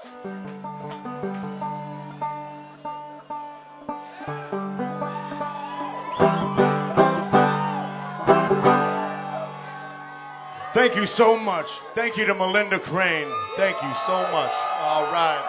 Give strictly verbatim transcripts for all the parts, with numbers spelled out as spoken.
Thank you so much. Thank you to Melinda Crane. Thank you so much. All right.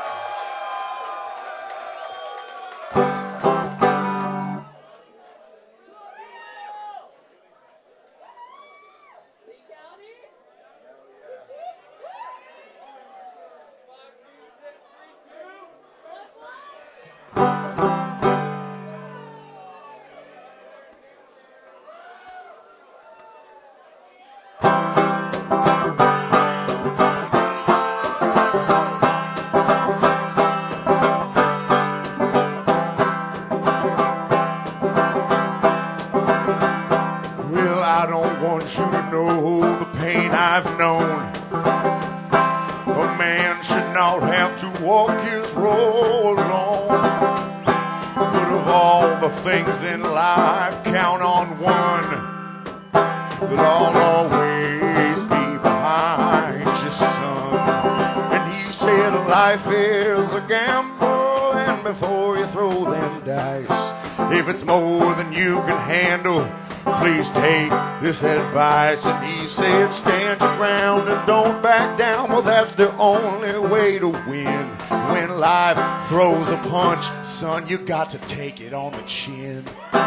If it's more than you can handle, please take this advice. And he said, stand your ground and don't back down. Well, that's the only way to win. When life throws a punch, son, you got to take it on the chin.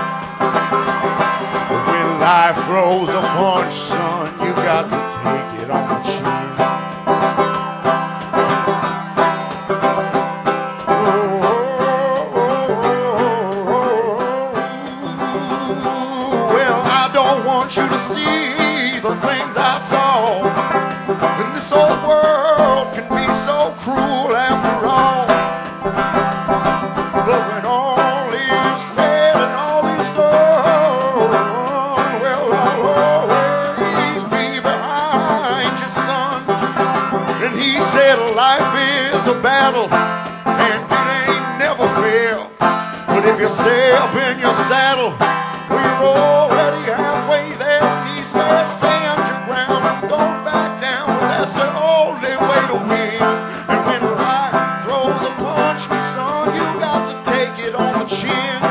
When life throws a punch, son, you got to take it on the chin. You to see the things I saw. And this old world can be so cruel after all. But when all is said and all is done, well, I'll always be behind you, son. And he said life is a battle and it ain't never fair. But if you stay up in your saddle, well, you're already halfway there. And he said, stand your ground and don't back down. Well, that's the only way to win. And when life throws a punch, son, you got to take it on the chin.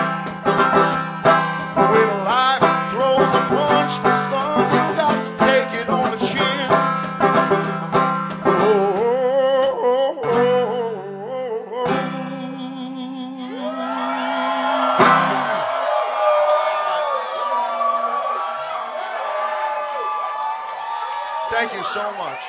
When life throws a punch, son, you got to take it on the chin. Oh, oh, oh, oh, oh. Thank you so much.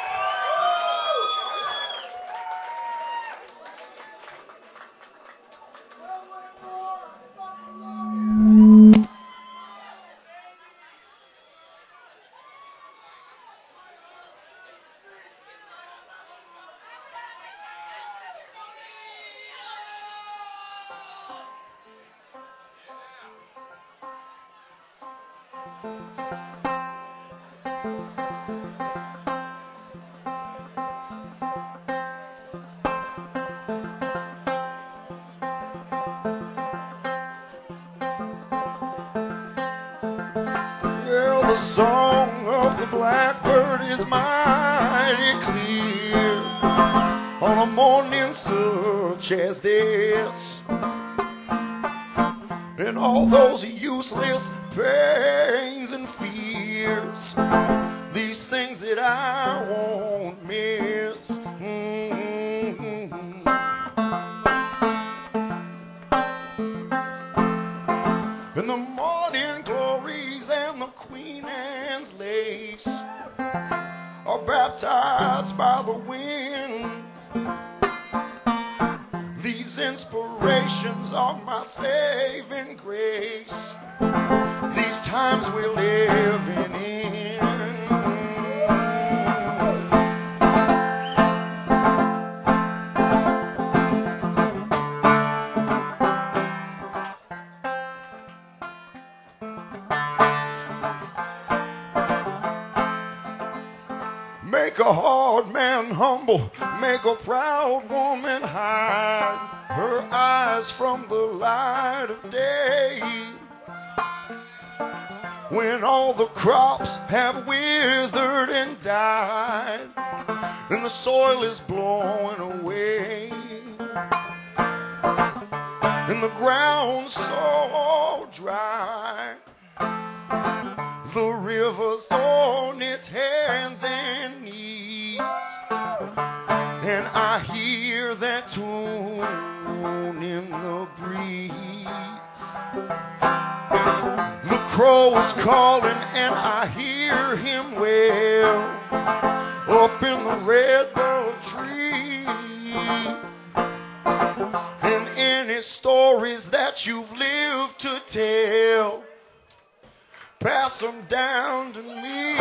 Well, the song of the blackbird is mighty clear on a morning such as this. And all those useless pains and fears, these things that I won't miss. Mm-hmm. And the morning glories and the Queen Anne's lace are baptized by the wind. These inspirations are my saving grace, these times we're living in. Make a hard man humble, make a proud woman hide her eyes from the light of day. when all the crops have withered and died, and the soil is blowing away, and the ground's so dry, the river's on its hands and knees, and I hear that tune in the breeze. The crow's calling and I hear him wail up in the redbud tree. And any stories that you've lived to tell, pass them down to me.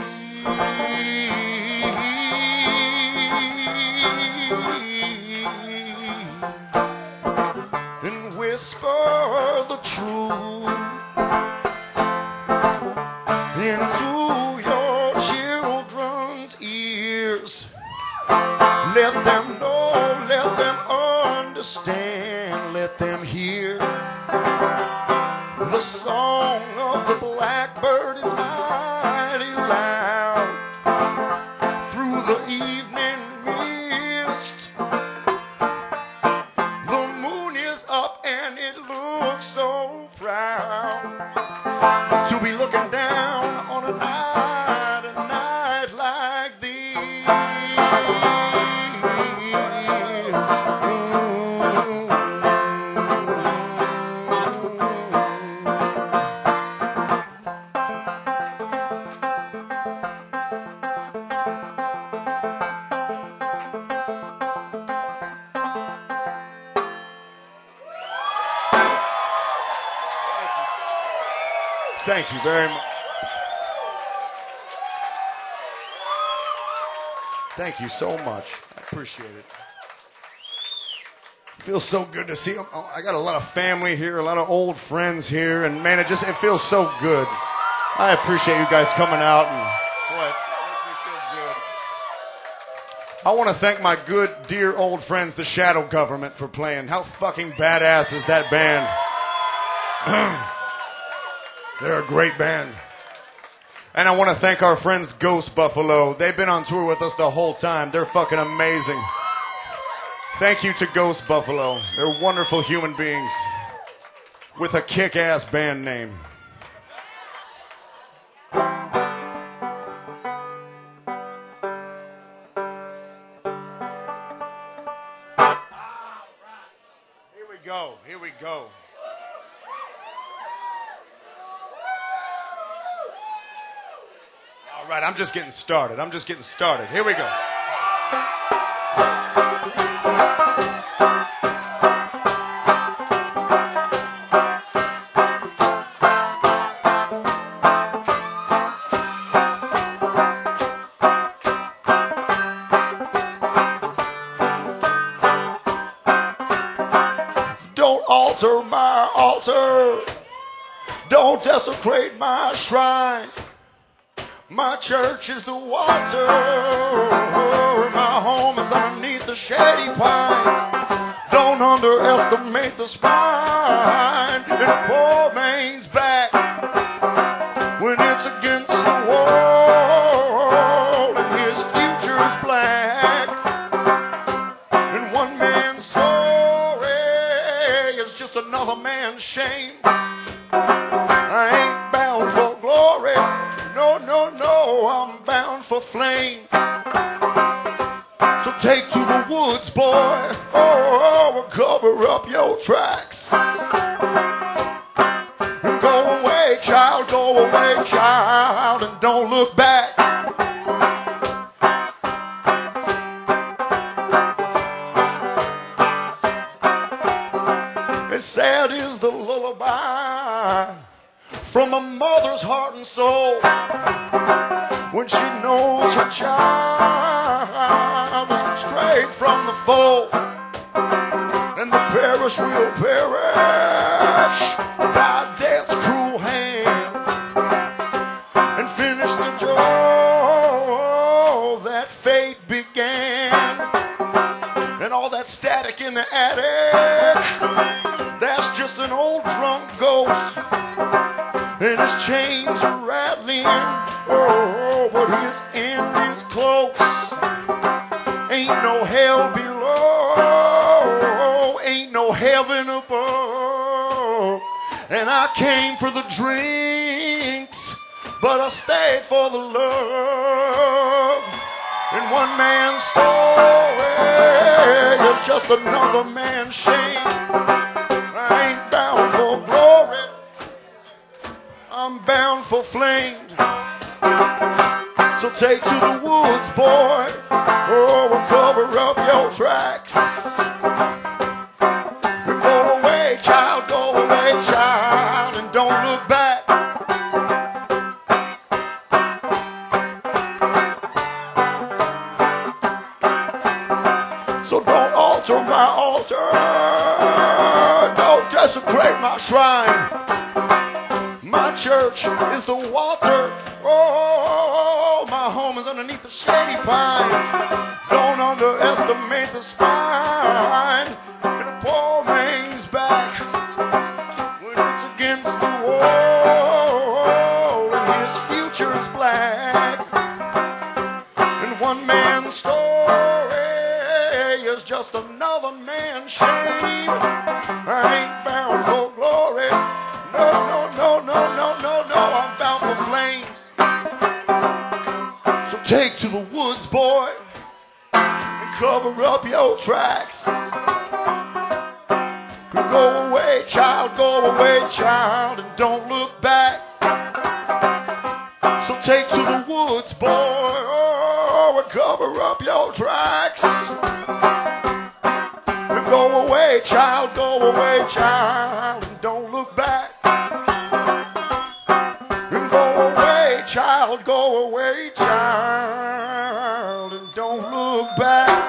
And whisper the truth into your children's ears. Let them know, let them understand, let them hear. The song of the blackbird is mighty loud through the evening mist. The moon is up and it looks so proud to be looking down on a night, a night like these. Ooh. Thank you very much. Thank you so much. I appreciate it. Feels so good to see them. Oh, I got a lot of family here, a lot of old friends here, and man, it just it feels so good. I appreciate you guys coming out and boy, it makes me feel good. I want to thank my good, dear old friends, the Shadow Government, for playing. How fucking badass is that band? They're a great band. And I want to thank our friends Ghost Buffalo. They've been on tour with us the whole time. They're fucking amazing. Thank you to Ghost Buffalo. They're wonderful human beings with a kick-ass band name. Here we go. Here we go. All right, I'm just getting started. I'm just getting started. Here we go. Don't alter my altar. Don't desecrate my shrine. My church is the water, my home is underneath the shady pines. Don't underestimate the spine in a poor man's back when it's against the wall and his future's black. And one man's story is just another man's shame. I ain't bound for glory. No, no, no, I'm bound for flame. So take to the woods, boy. Oh, and cover up your tracks. And go away, child, go away, child, and don't look back. As sad is the lullaby from a mother's heart and soul when she knows her child is strayed from the fold, and the parish will perish by death's cruel hand and finish the joy that fate began. And all that static in the attic, that's just an old drunk ghost. and his chains are rattling. Oh, but his end is close. Ain't no hell below, ain't no heaven above. And I came for the drinks, but I stayed for the love. And one man's story is just another man's shame. I ain't bound for glory, I'm bound for flame. So take to the woods, boy, oh, we'll cover up your tracks. Go away, child, go away, child, and don't look back. So don't alter my altar, don't desecrate my shrine. My church is the Walter. Oh, my home is underneath the shady pines. Don't underestimate the spine in a poor man's back when it's against the wall and his future's black. And one man's story is just another man's shame. I ain't bound for glory. No, no, no, no, no, no, no, I'm bound for flames. So take to the woods, boy, and cover up your tracks. Go away, child, go away, child, and don't look back. So take to the woods, boy, oh, and cover up your tracks. Go away, child, go away, child, and don't look back. Go away, child, go away, child, and don't look back.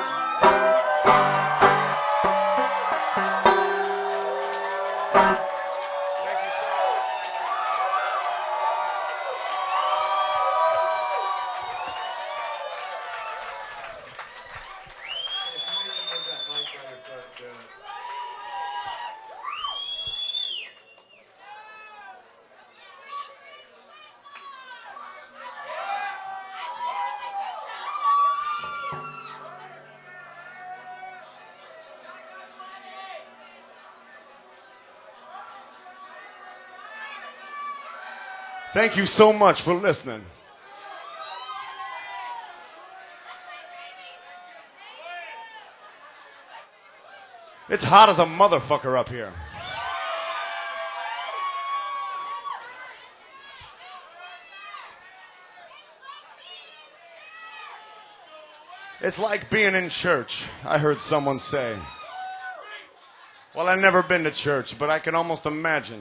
Thank you so much for listening. It's hot as a motherfucker up here. It's like being in church, I heard someone say. Well, I've never been to church, but I can almost imagine.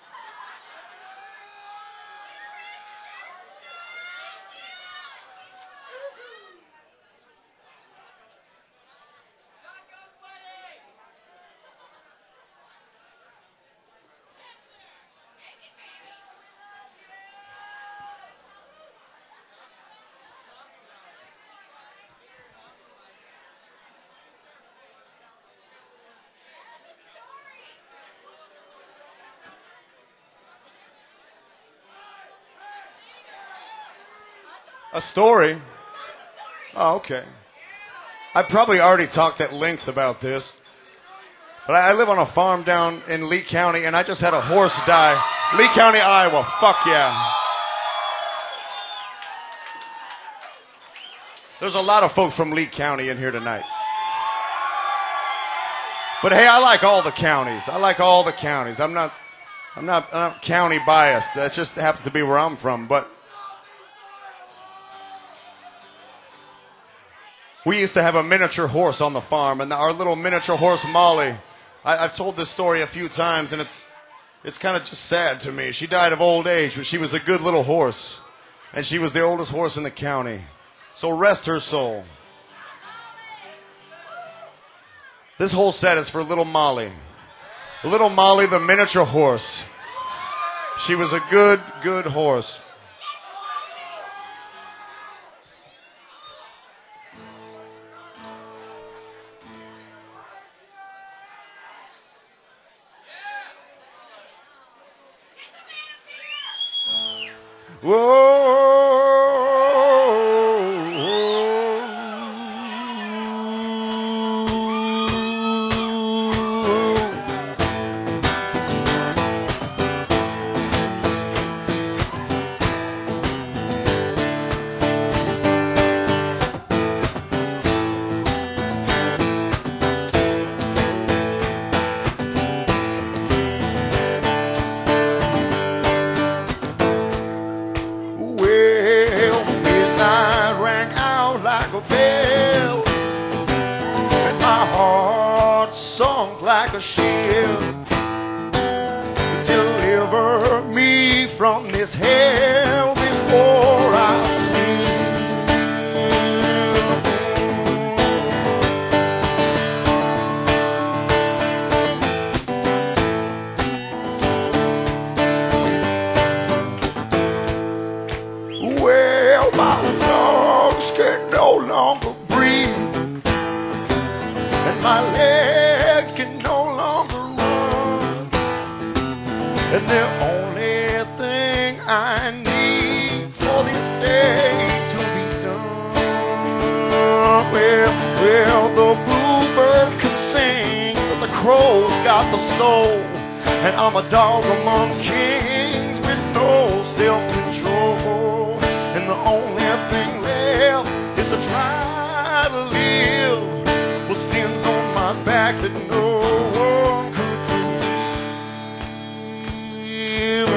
A story? Oh, okay. I probably already talked at length about this. But I live on a farm down in Lee County, and I just had a horse die. Lee County, Iowa. Fuck yeah. There's a lot of folks from Lee County in here tonight. But hey, I like all the counties. I like all the counties. I'm not, I'm not, I'm not county biased. That just happens to be where I'm from. But we used to have a miniature horse on the farm, and our little miniature horse, Molly, I, I've told this story a few times, and it's it's kind of just sad to me. She died of old age, but she was a good little horse, and she was the oldest horse in the county. So rest her soul. This whole set is for little Molly. Little Molly, the miniature horse. She was a good, good horse. Well, midnight rang out like a bell, and my heart sunk like a shell. Deliver me from this hell before I sleep. Well, my lungs can no longer breathe, and my legs can no longer run, and the only thing I need's for this day to be done. Well, well, the bluebird can sing, but the crow's got the soul, and I'm a dog among kings with no self-control. And the only thing left is to try to live with sins on my back that no one could forgive.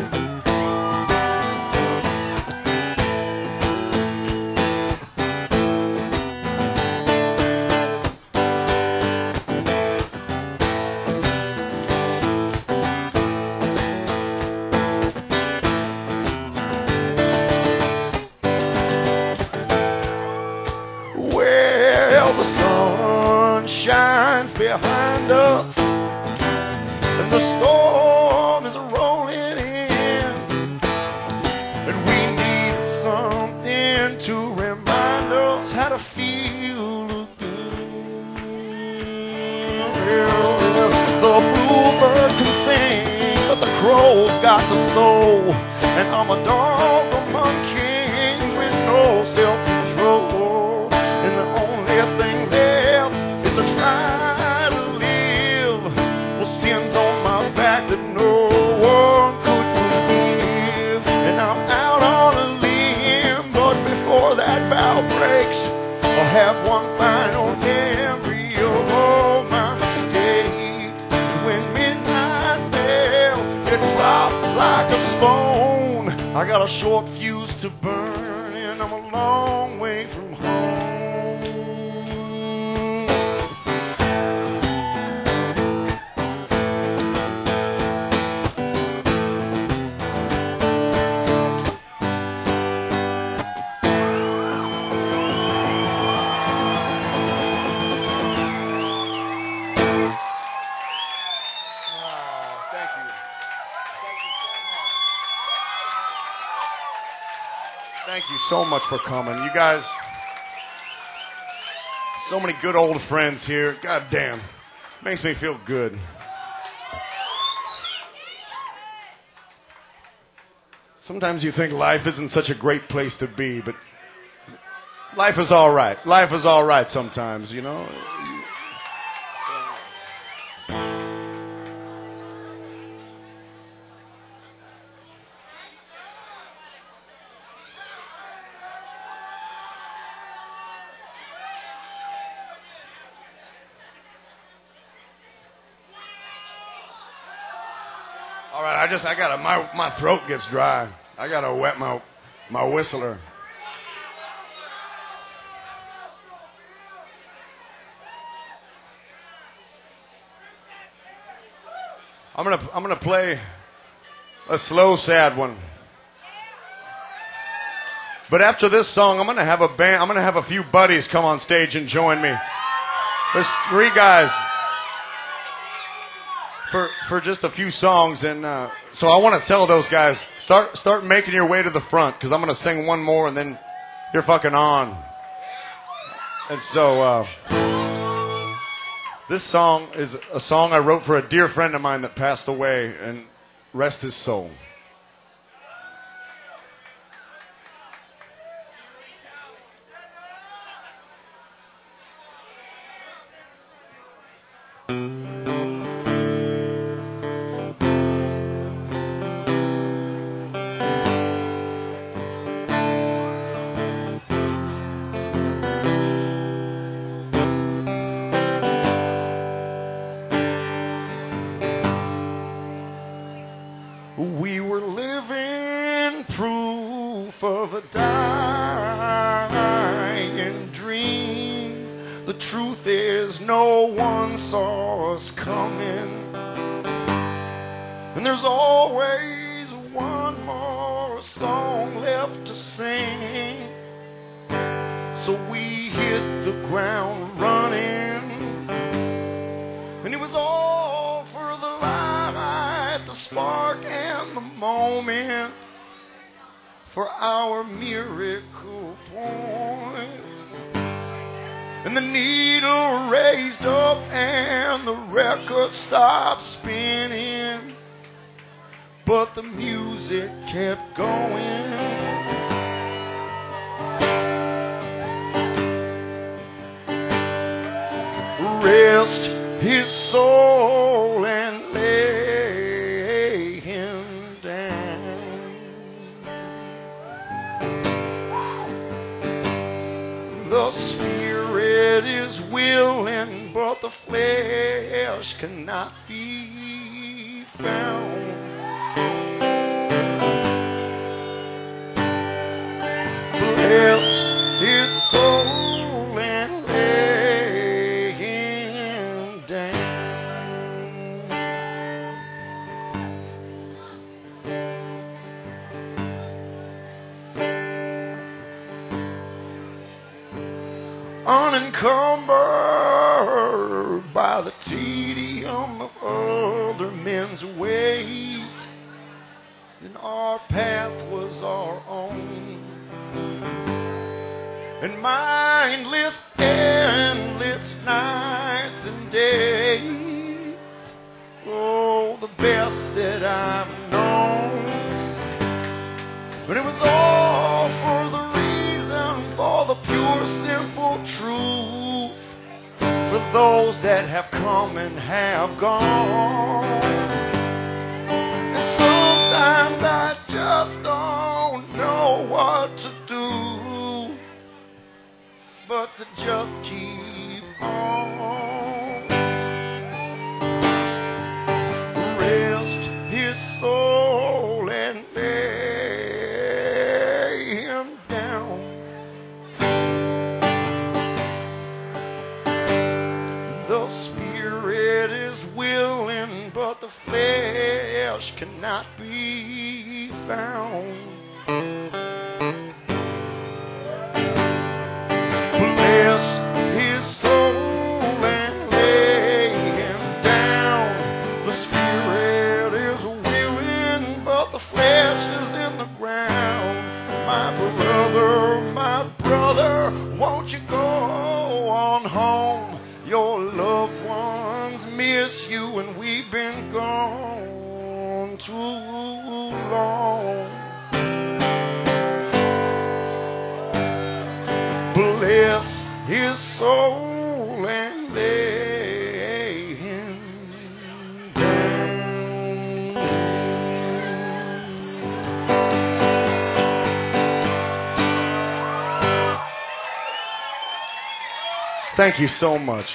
Well, the sun shines behind us, and the storm is rolling in, and we need something to remind us how to feel again. Well, well, the bluebird can sing, but the crow's got the soul, and I'm a dog among kings with no self-control. And the only thing left is to try to live with sins on my back that no one could forgive. And I'm out on a limb, but before that bough breaks, I'll have one final memory of all my mistakes. And when midnight fell, it dropped like a stone. I got a short fuse to burn, and I'm a long way from home. Thank you so much for coming. You guys, so many good old friends here. God damn. Makes me feel good. Sometimes you think life isn't such a great place to be, but life is all right. Life is all right sometimes, you know. All right, I just, I gotta, my, my throat gets dry. I gotta wet my, my whistler. I'm gonna, I'm gonna play a slow, sad one. But after this song, I'm gonna have a band, I'm gonna have a few buddies come on stage and join me. There's three guys. For, for just a few songs, and uh, so I want to tell those guys, start start making your way to the front, because I'm going to sing one more, and then you're fucking on. And so uh, this song is a song I wrote for a dear friend of mine that passed away, and rest his soul. The truth is no one saw us coming, and there's always one more song left to sing. So we hit the ground running, and it was all for the light, the spark, and the moment, for our miracle point. And the needle raised up and the record stopped spinning, but the music kept going. Rest his soul and lay him down. The spirit is willing, but the flesh cannot be found. Bless his soul and lay him down. Unencumbered by the tedium of other men's ways, and our path was our own. And mindless, endless nights and days, oh, the best that I've known. But it was all for the reason, for the pure, simple truth, for those that have come and have gone. And sometimes I just don't know what to do, but to just keep on. Rest his soul and lay him down. The spirit is willing, but the flesh cannot be found. Bless his soul and lay him down. The spirit is willing, but the flesh is in the ground. My brother, my brother, won't you go on home? Your loved ones miss you, and we've been gone too long. Bless his soul and lay him down. Thank you so much.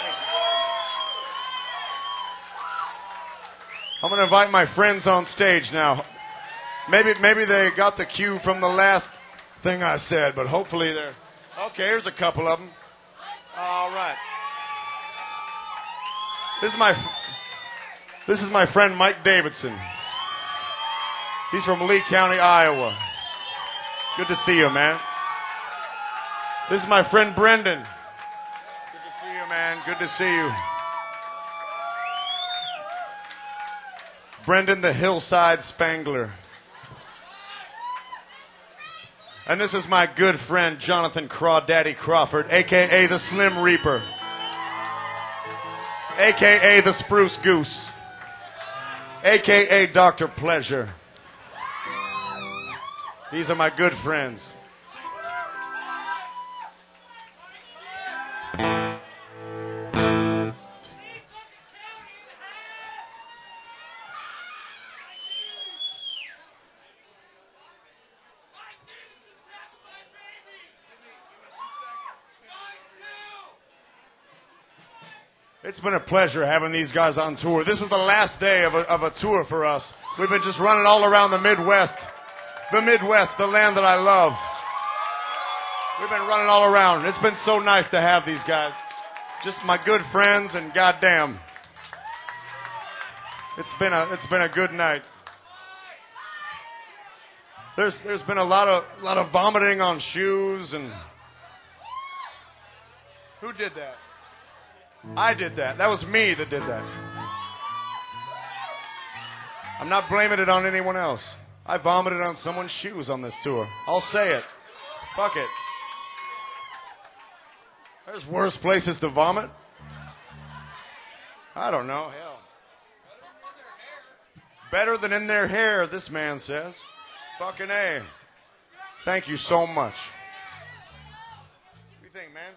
I'm going to invite my friends on stage now. Maybe, maybe they got the cue from the last thing I said, but hopefully they're... Okay, here's a couple of them. All right. This is my this is my friend Mike Davidson. He's from Lee County, Iowa. Good to see you, man. This is my friend Brendan. Good to see you, man. Good to see you. Brendan the Hillside Spangler. And this is my good friend, Jonathan Crawdaddy Crawford, a k a the Slim Reaper, a k a the Spruce Goose, a k a Doctor Pleasure. These are my good friends. It's been a pleasure having these guys on tour. This is the last day of a, of a tour for us. We've been just running all around the Midwest. The Midwest, the land that I love. We've been running all around. It's been so nice to have these guys. Just my good friends, and goddamn, it's been a it's been a good night. There's there's been a lot of lot of vomiting on shoes, and who did that? I did that. That was me that did that. I'm not blaming it on anyone else. I vomited on someone's shoes on this tour. I'll say it. Fuck it. There's worse places to vomit. I don't know. Hell. Better than in their hair, this man says. Fucking A. Thank you so much. What do you think, man?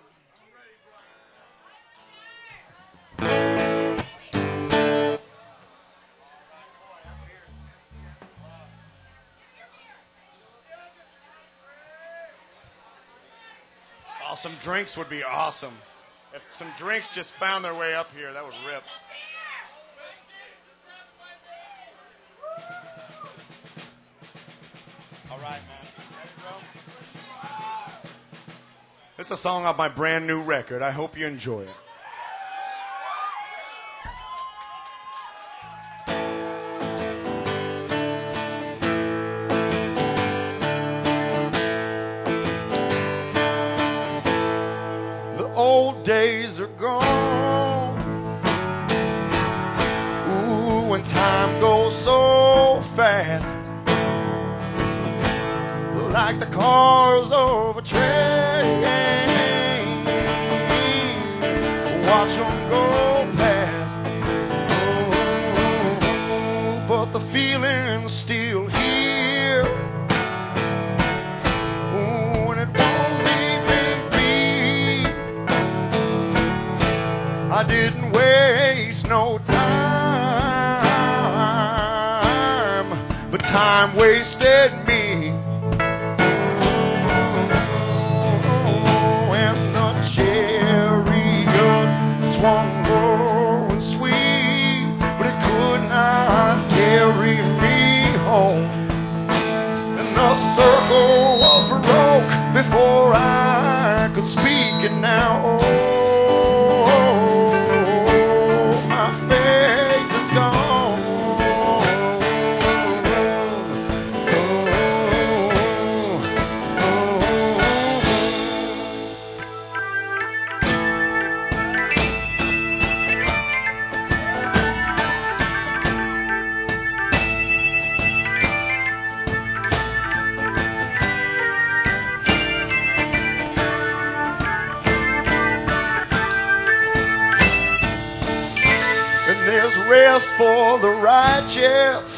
Oh, some drinks would be awesome. If some drinks just found their way up here, that would rip. All right, man. Ready, bro? It's a song off my brand new record. I hope you enjoy it. Old days are gone. Ooh, when time goes so fast, like the cars of a train. Watch them go past. Oh, but the feeling's still here. Ooh, and it won't leave me. I didn't waste no time, but time wasted me. Oh, and the chariot swung low and sweet, but it could not carry me home. And the circle was broke before I could speak, and now oh, rest for the righteous,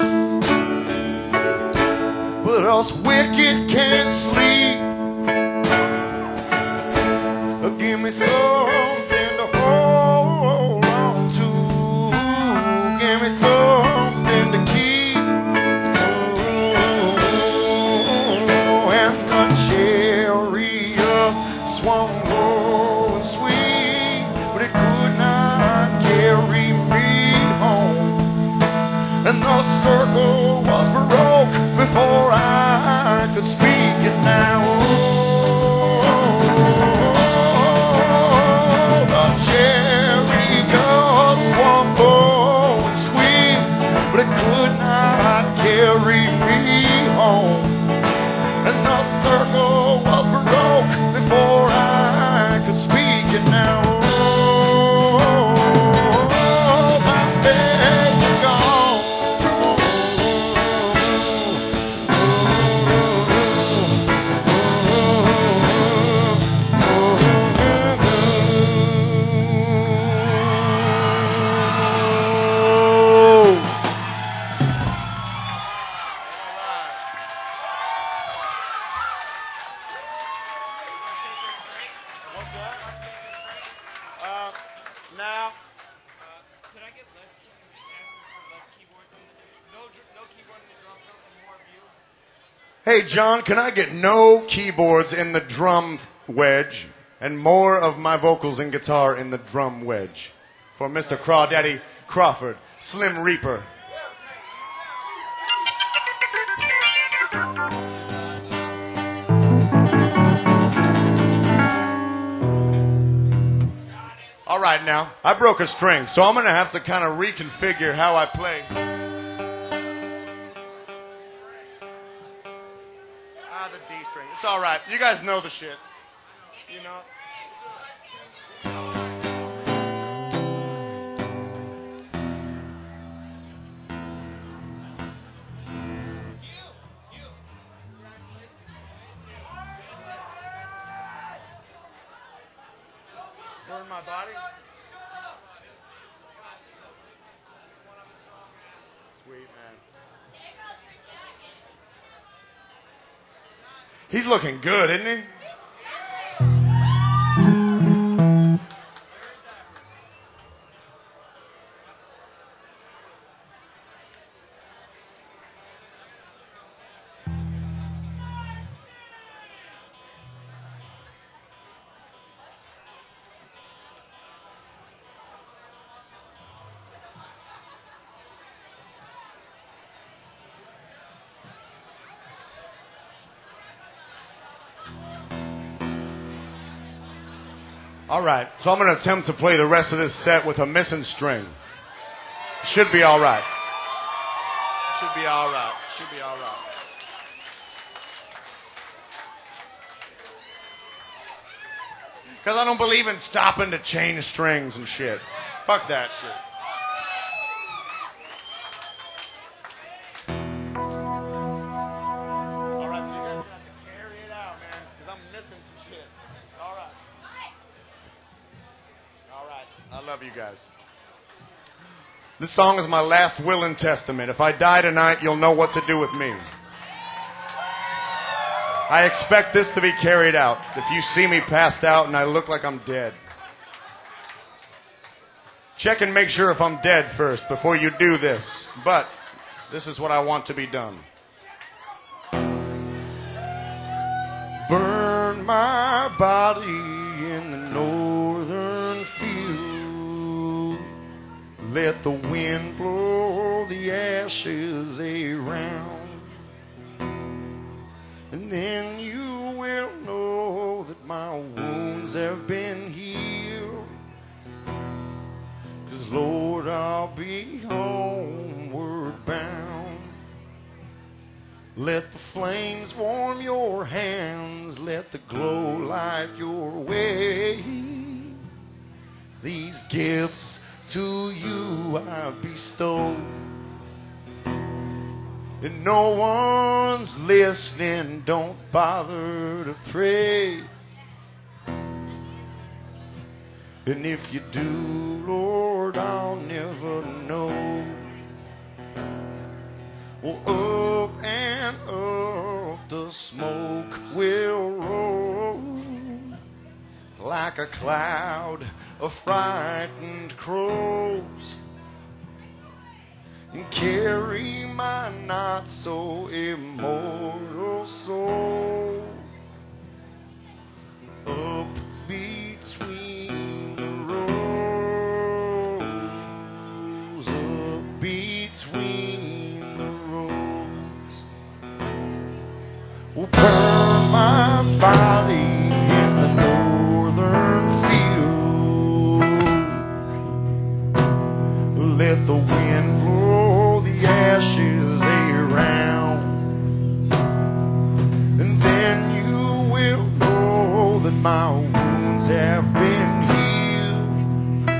but us wicked can't sleep. Give me something to hold on to. Give me something to keep. Oh, and the chariot swung low and sweet, but it could not carry me home. And the circle was broke before I could speak, and now oh, the chariot swung low and sweet, but it could not carry me home. And the circle was broke before I could speak, and now Hey, John, can I get no keyboards in the drum wedge and more of my vocals and guitar in the drum wedge? For Mister Crawdaddy Crawford, Slim Reaper. All right, now, I broke a string, so I'm going to have to kind of reconfigure how I play. Ah, the D string. It's all right. You guys know the shit. You know? Burn my body? Sweet, man. He's looking good, isn't he? All right, so I'm going to attempt to play the rest of this set with a missing string. Should be all right. Should be all right. Should be all right. Because I don't believe in stopping to change strings and shit. Fuck that shit. All right, so you guys have to carry it out, man, because I'm missing some shit. All right. All right. I love you guys. This song is my last will and testament. If I die tonight, you'll know what to do with me. I expect this to be carried out. If you see me passed out and I look like I'm dead, check and make sure if I'm dead first before you do this. But this is what I want to be done. Burn my body in the northern field. Let the wind blow the ashes around. And then you will know that my wounds have been healed. 'Cause Lord, I'll be homeward bound. Let the flames warm your hands, let the glow light your way. These gifts to you I bestow. And no one's listening, don't bother to pray. And if you do, Lord, I'll never know. Well, up and up the smoke will roll like a cloud of frightened crows, and carry my not so immortal soul up between the rows, up between the rows. Will burn my body in the northern field. Let the wind blow the ashes around, and then you will know that my wounds have been healed.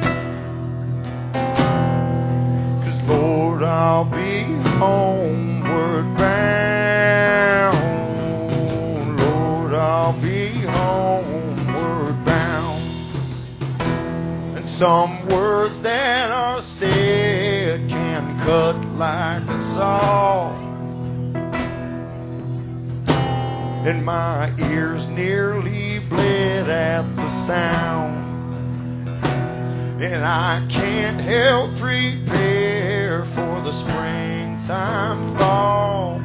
'Cause Lord, I'll be homeward bound. Lord, I'll be homeward bound. And some words that are said can cut like a saw, and my ears nearly bled at the sound. And I can't help prepare for the springtime thaw.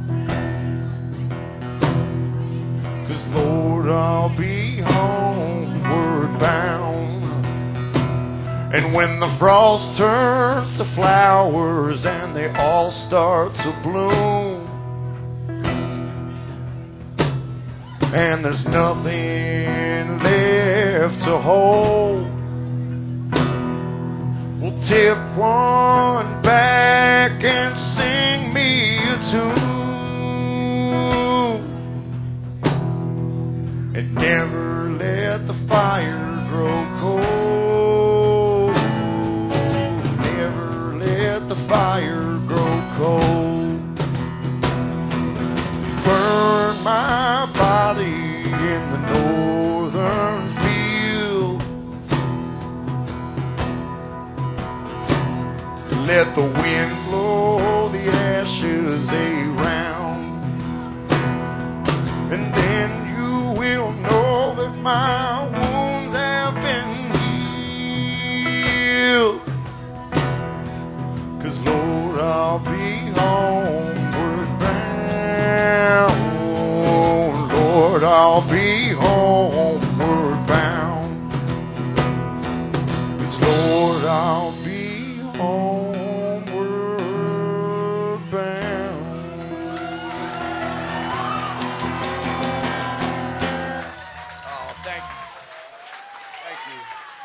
'Cause Lord, I'll be homeward bound. And when the frost turns to flowers and they all start to bloom, and there's nothing left to hold, Well, tip one back and sing me a tune, and never let the fire grow cold. Never let the fire grow cold. Burn my body in the northern field. Let the wind blow the ashes around, and then you will know that my wounds have been healed. 'Cause Lord, I'll be homeward bound. Lord, I'll be homeward bound. 'Cause Lord, I'll be homeward bound. Oh, thank you. Thank you.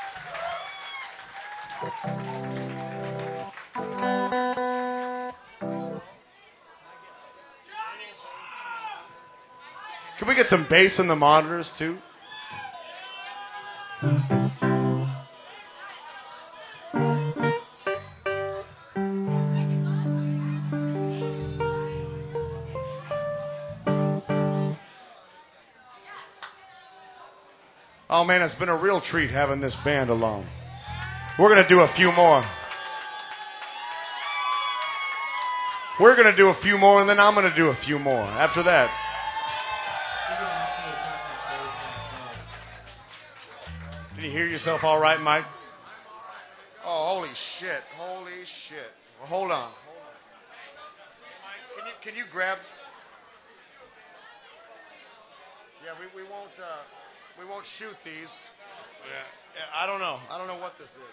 Can we get some bass in the monitors too? Oh man, it's been a real treat having this band along. We're going to do a few more. We're going to do a few more, and then I'm going to do a few more after that. Can you hear yourself all right, Mike? Oh, holy shit. Holy shit. Well, hold on. Hold on. Mike, can you, can you grab... Yeah, we, we won't... Uh, We won't shoot these. Yeah. I don't know. I don't know what this is.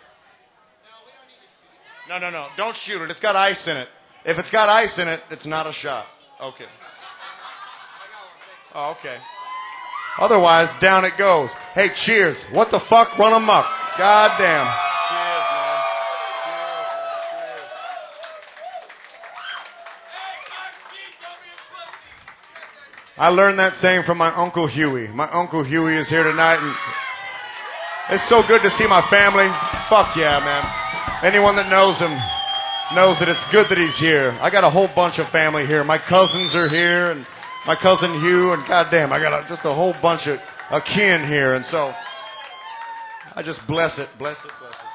No, no, no. Don't shoot it. It's got ice in it. If it's got ice in it, it's not a shot. Okay. Oh, okay. Otherwise, down it goes. Hey, cheers. What the fuck? Run amok. God damn. Cheers, man. Cheers, man. Cheers. I learned that saying from my Uncle Huey. My Uncle Huey is here tonight, and it's so good to see my family. Fuck yeah, man. Anyone that knows him knows that it's good that he's here. I got a whole bunch of family here. My cousins are here, and my cousin Hugh, and goddamn, I got a, just a whole bunch of a kin here, and so I just bless it, bless it, bless it.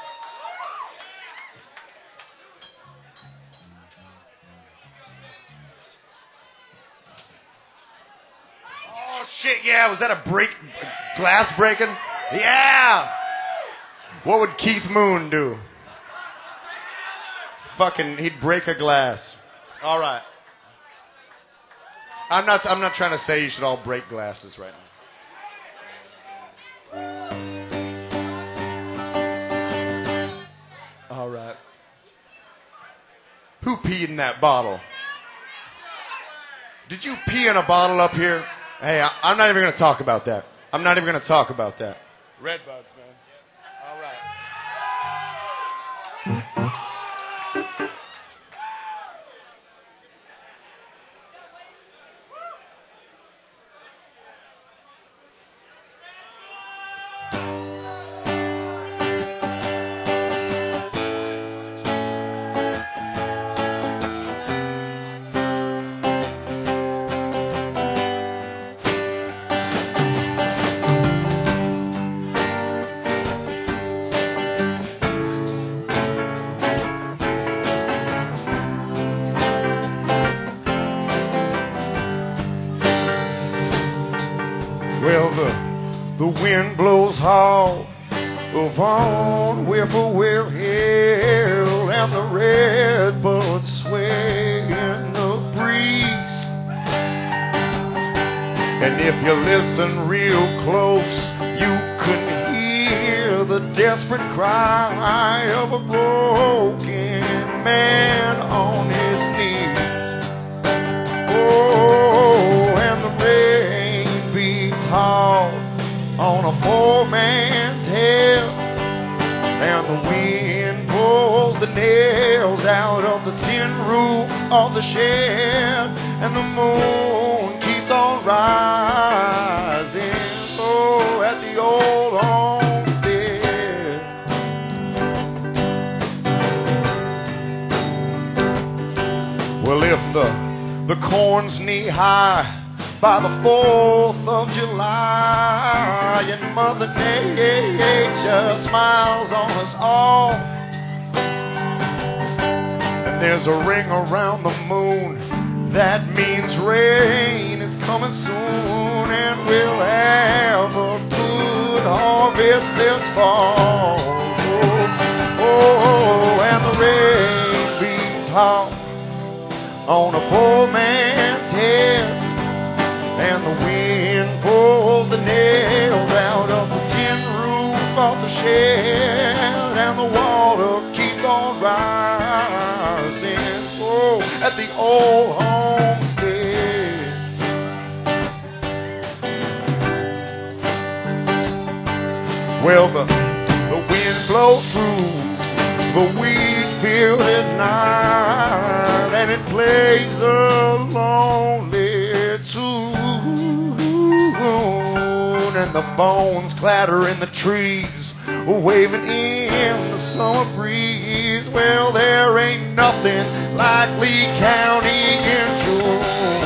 Oh shit, yeah, was that a break, glass breaking? Yeah! What would Keith Moon do? Fucking, he'd break a glass. All right. I'm not. I'm not trying to say you should all break glasses right now. All right. Who peed in that bottle? Did you pee in a bottle up here? Hey, I, I'm not even going to talk about that. I'm not even going to talk about that. Redbuds, man. All right. Well, the, the wind blows hard upon whippoorwill hill, and the redbuds sway in the breeze. And if you listen real close, you can hear the desperate cry of a broken man on his knees. Oh, and the rain beats hard on a poor man's head, and the wind pulls the nails out of the tin roof of the shed, and the moon keeps on rising, oh, at the old homestead. Well, if the, the corn's knee-high by the fourth of July, and Mother Nature smiles on us all, and there's a ring around the moon, that means rain is coming soon, and we'll have a good harvest this fall. Oh, oh, and the rain beats hard on a poor man's head, and the wind pulls the nails out of the tin roof of the shed, and the water keeps on rising, oh, at the old homestead. Well, the, the wind blows through the wheat field at night, and it plays a lonely tune, and the bones clatter in the trees, waving in the summer breeze. Well, there ain't nothing like Lee County in June.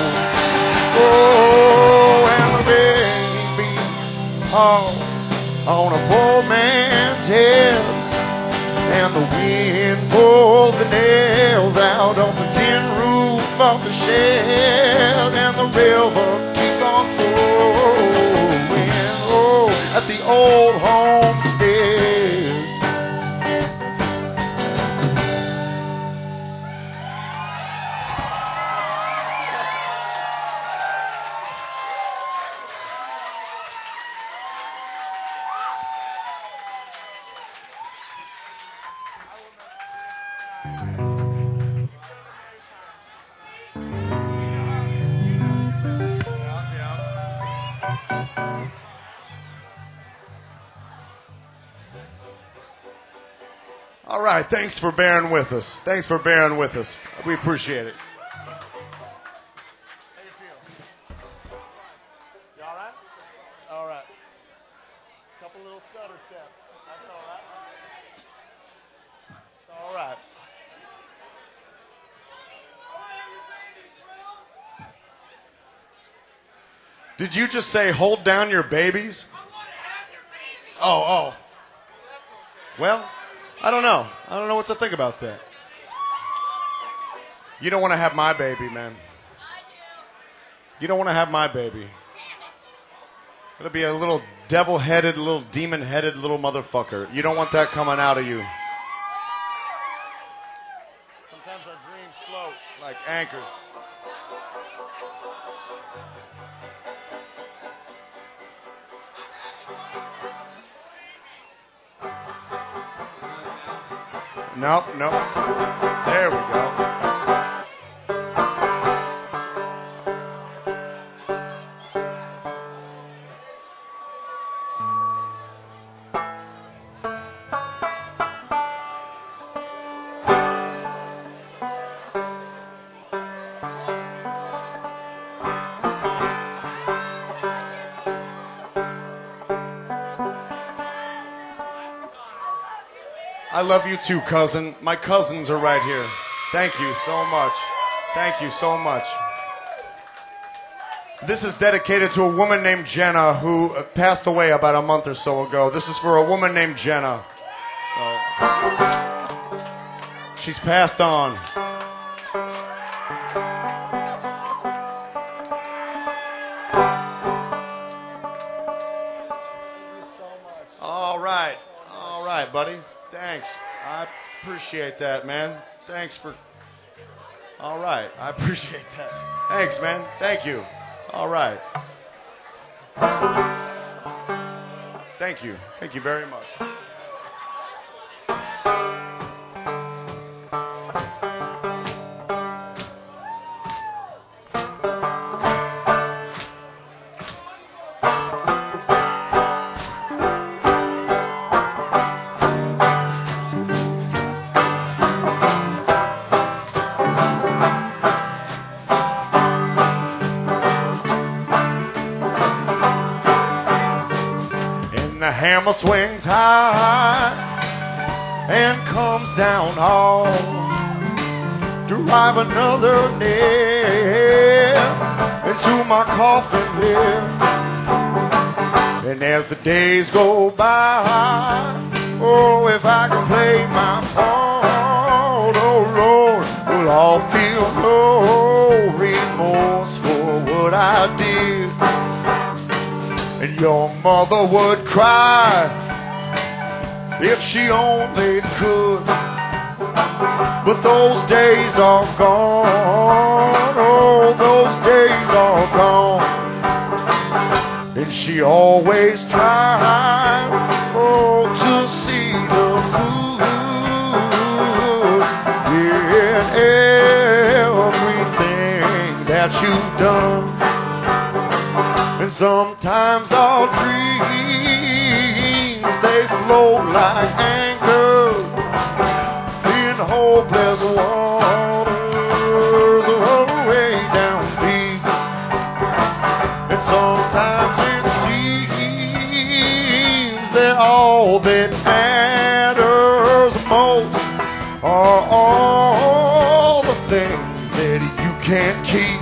Oh, and the rain beats hard on a poor man's head, and the wind pulls the nails out of the tin roof of the shed, and the river keeps on flowing, oh, at the old homestead. All right, thanks for bearing with us. Thanks for bearing with us. We appreciate it. How you feel? You all right? All right. Couple little stutter steps. That's all right. It's all right. Did you just say hold down your babies? I want to have your baby. Oh, oh. Well, that's okay. Well, I don't know. I don't know what to think about that. You don't want to have my baby, man. I do. You don't want to have my baby. It'll be a little devil-headed, little demon-headed little motherfucker. You don't want that coming out of you. Sometimes our dreams float like anchors. Nope, nope. There we go. I love you too, cousin. My cousins are right here. Thank you so much. Thank you so much. This is dedicated to a woman named Jenna who passed away about a month or so ago. This is for a woman named Jenna. So, she's passed on. All right. All right, buddy. Thanks. I appreciate that, man. Thanks for... All right. I appreciate that. Thanks, man. Thank you. All right. Thank you. Thank you very much. hammer swings high and comes down hard, drive another nail into my coffin lid. And as the days go by, oh, if I can play my part, oh Lord, we'll all feel no remorse for what I did. And your mother would cry if she only could. But those days are gone, oh, those days are gone. And she always tried, oh, to see the good in everything that you've done. And sometimes our dreams, they float like anchors in hopeless waters away down deep. And sometimes it seems that all that matters most are all the things that you can't keep.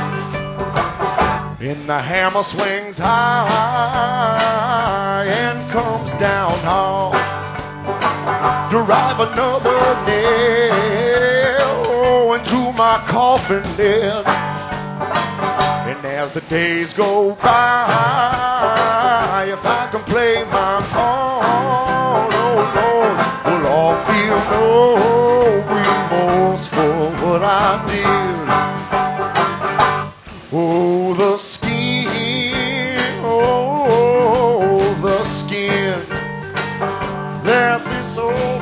And the hammer swings high and comes down hard, drive another nail into my coffin lid. And as the days go by, if I can play my part, oh Lord, we'll all feel no remorse for what I did. Oh, the skin, oh, the skin that this old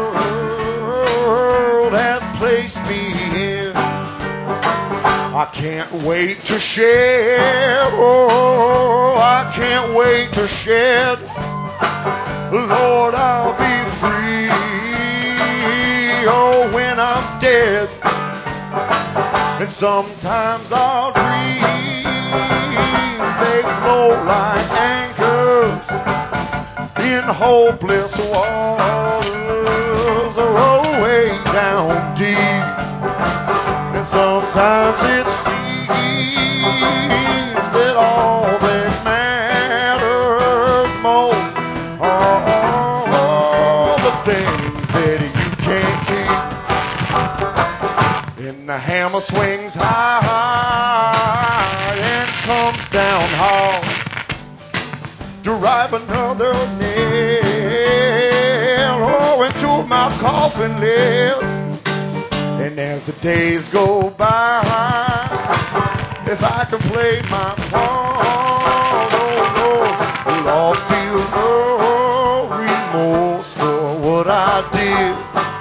world has placed me in. I can't wait to shed, oh, I can't wait to shed. Lord, I'll be free, oh, when I'm dead. And sometimes our dreams, they float like anchors in hopeless waters away down deep. And sometimes it seems that all that matters most are all the things that you can't keep. And the hammer swings high and comes down hard, drive another nail, oh, into my coffin lid. And as the days go by, if I can play my part, oh Lord, we'll all feel no remorse for what I did.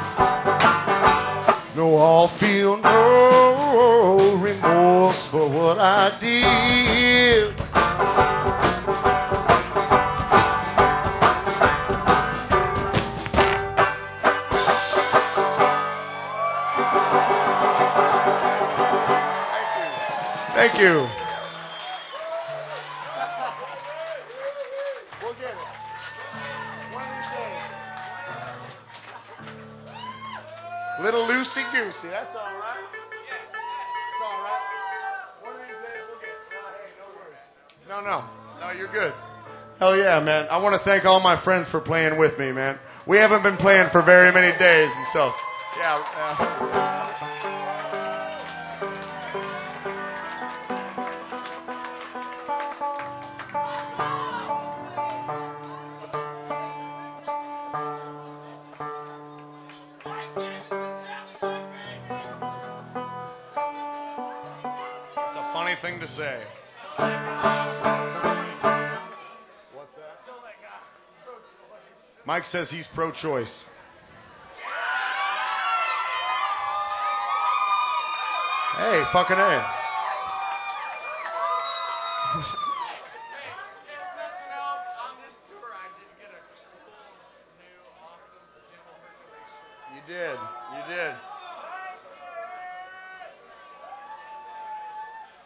No, I'll feel no remorse for what I did. Thank you. We'll get it. One of these days. Little loosey goosey. That's all right. That's all right. One of these days we'll get it. Oh, hey, no worries. No, no. No, you're good. Hell yeah, man. I want to thank all my friends for playing with me, man. We haven't been playing for very many days, and so, yeah. Uh, thing to say. What's that? Mike says he's pro-choice. Hey, fucking A. You did. You did.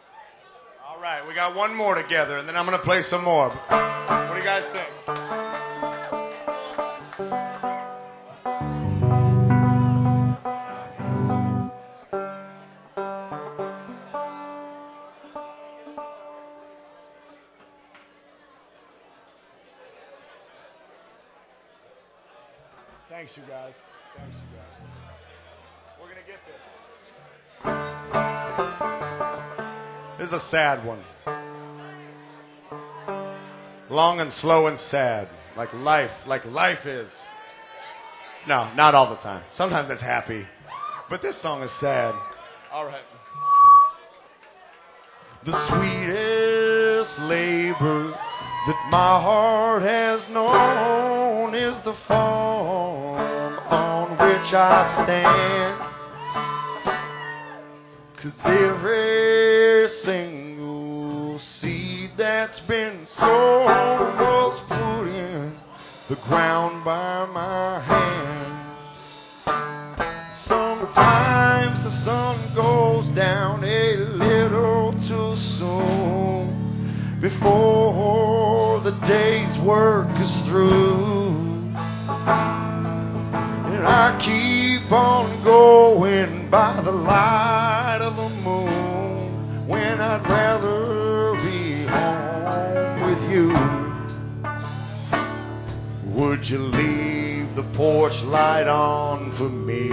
All right, we got one more together, and then I'm going to play some more. What do you guys think? Thanks, you guys. Thanks, you guys. We're going to get this. This is a sad one. Long and slow and sad. Like life. Like life is. No, not all the time. Sometimes it's happy. But this song is sad. All right. The sweetest labor that my heart has known is the farm on which I stand. 'Cause every single seed that's been sown was put in the ground by my hand. Sometimes the sun goes down a little too soon before the day's work is through. And I keep on going by the light of the moon when I'd rather be home with you. Would you leave the porch light on for me?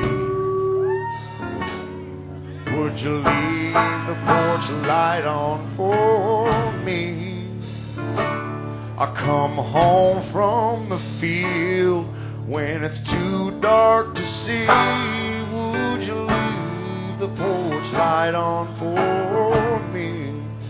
Would you leave the porch light on for me? I come home from the field when it's too dark to see. Would you leave the porch light on for me?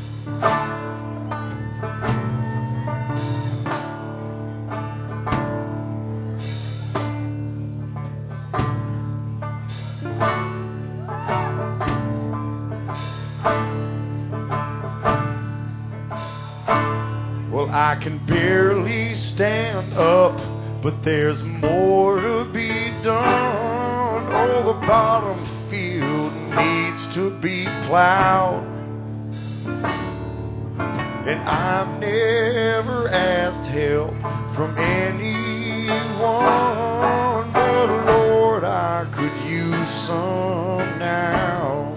Well, I can barely stand up, but there's more to be done. Oh, the bottom field needs to be plowed. And I've never asked help from anyone, but Lord, I could use some now.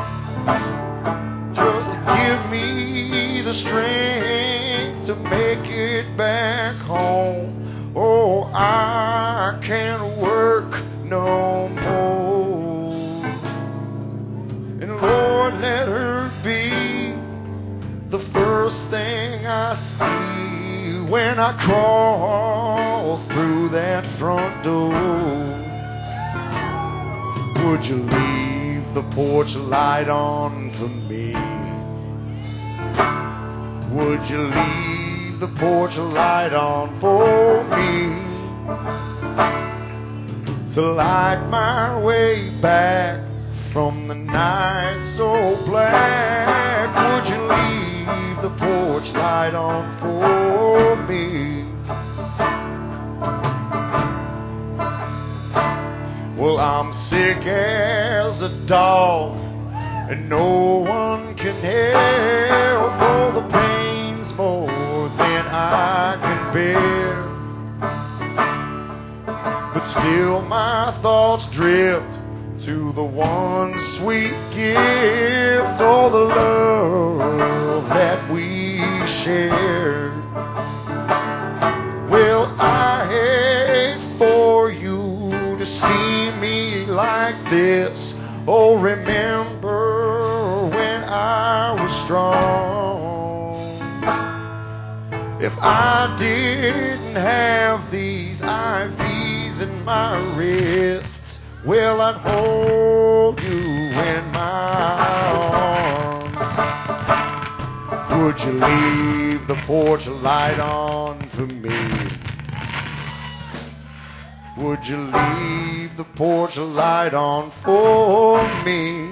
Just to give me the strength to make it back home. Oh, I can't work no more. And Lord, let her be the first thing I see when I crawl through that front door. Would you leave the porch light on for me? Would you leave the porch light on for me? To light my way back from the night so black. Would you leave the porch light on for me? Well, I'm sick as a dog, and no one can help. All the pain's more than I can bear, but still my thoughts drift to the one sweet gift, all the love that we shared. Well, I hate for you to see me like this. Oh, remember when I was strong. If I didn't have these I Vs in my wrists, well, I'd hold you in my arms. Would you leave the porch light on for me? Would you leave the porch light on for me?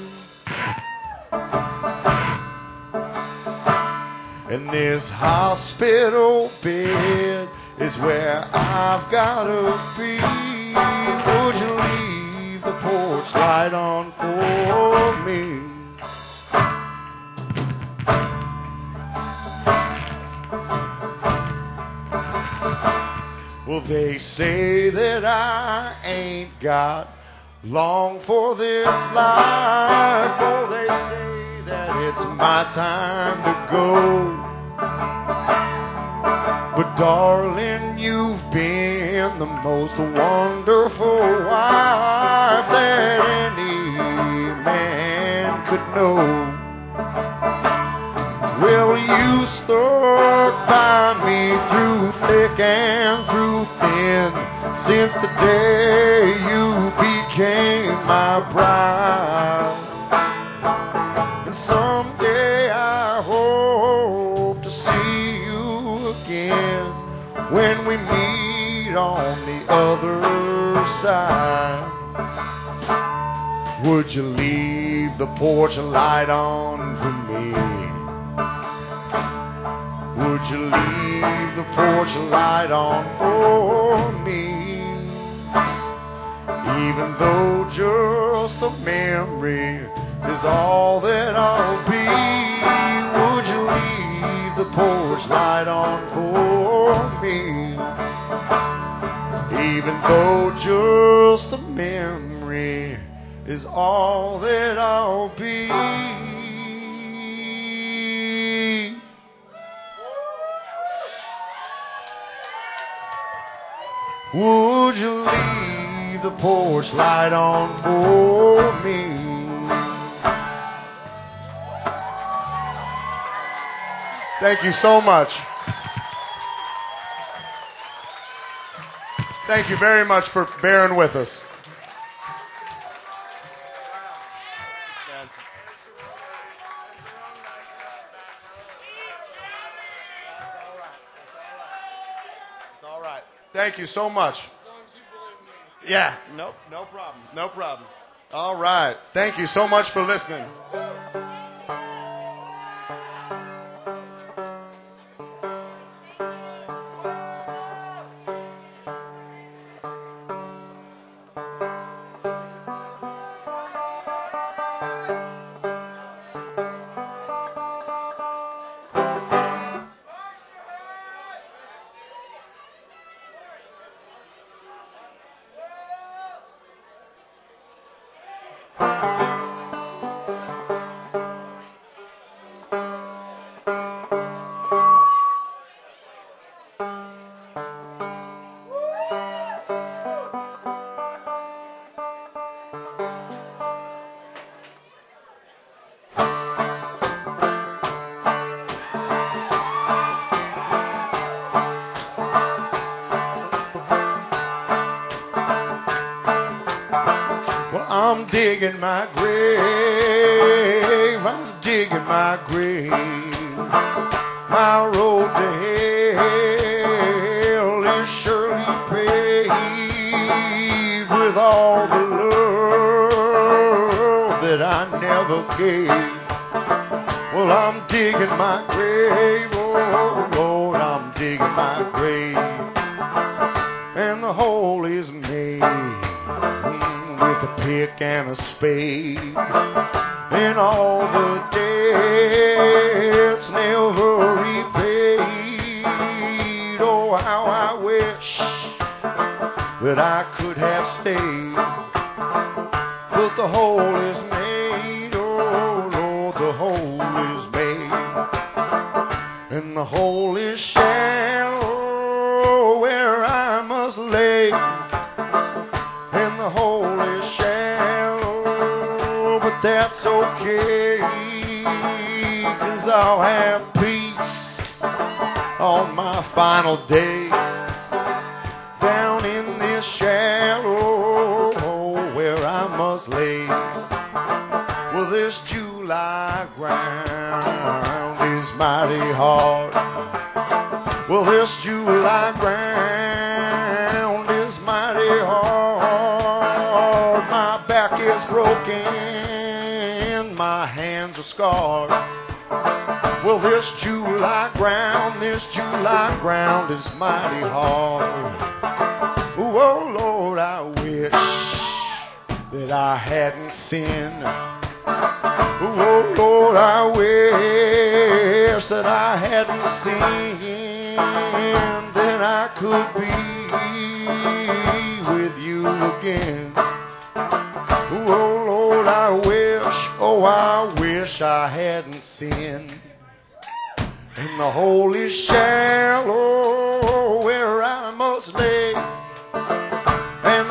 And this hospital bed is where I've gotta be. Would you leave the porch light on for me? Well, they say that I ain't got long for this life. Oh, they say that it's my time to go. But darling, you've been been the most wonderful wife that any man could know. Well, you stuck by me through thick and through thin, since the day you became my bride. And someday I hope to see you again when we meet on the other side. Would you leave the porch light on for me? Would you leave the porch light on for me? Even though just a memory is all that I'll be, would you leave the porch light on for me? Even though just a memory is all that I'll be. Would you leave the porch light on for me? Thank you so much. Thank you very much for bearing with us. It's all right. Thank you so much. Yeah, nope, no problem, no problem. All right. Thank you so much for listening. I'm digging my grave, I'm digging my grave. My road to hell is surely paved with all the love that I never gave. Well, I'm digging my grave, oh Lord, I'm digging my grave. And the hole is made with a pick and a spade, and all the debts never repaid. Oh, how I wish that I could have stayed, but the hole is made, oh Lord, the hole is made, and the hole is shallow where I must lay. And the hole is shallow, but that's okay, 'cause I'll have peace on my final day, down in this shallow hole where I must lay. Well, this July ground is mighty hard. Well, this July ground is mighty hard. My back is broken, my hands are scarred. Well, this July ground, this July ground is mighty hard. Ooh, oh Lord, I wish that I hadn't sinned. Ooh, oh Lord, I wish that I hadn't sinned. Then I could be with you again. Ooh, oh Lord, I wish, oh I wish I hadn't sinned. And the hole is shallow where I must lay.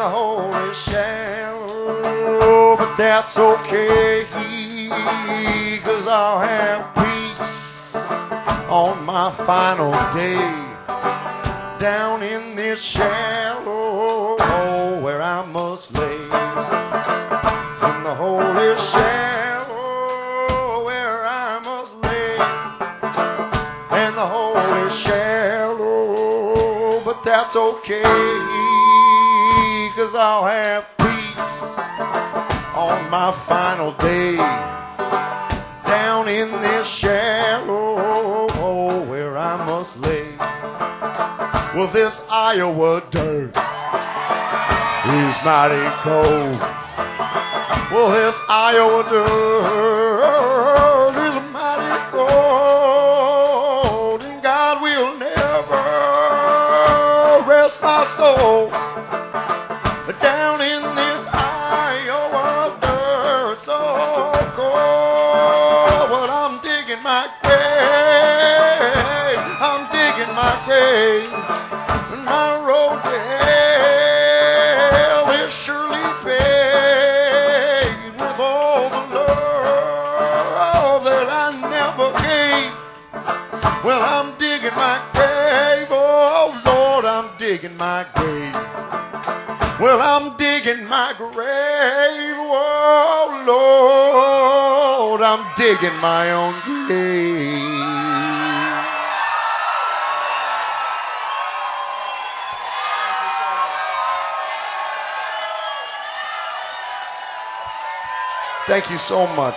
the hole is shallow, but that's okay, 'cause I'll have peace on my final day, down in this shallow hole where I must lay. And the hole is shallow where I must lay, and the hole is shallow, but that's okay, 'cause I'll have peace on my final day, down in this shallow hole where I must lay. Well, this Iowa dirt is mighty cold. Well, this Iowa dirt is mighty cold, and God will never rest my soul down in this Iowa dirt so cold. But I'm digging my grave, I'm digging my grave, and my road to hell is surely paved with all the love that I never gave. Well, I'm digging my grave, oh Lord, I'm digging my grave. Well, I'm digging my grave, oh Lord, I'm digging my own grave. Thank you so much.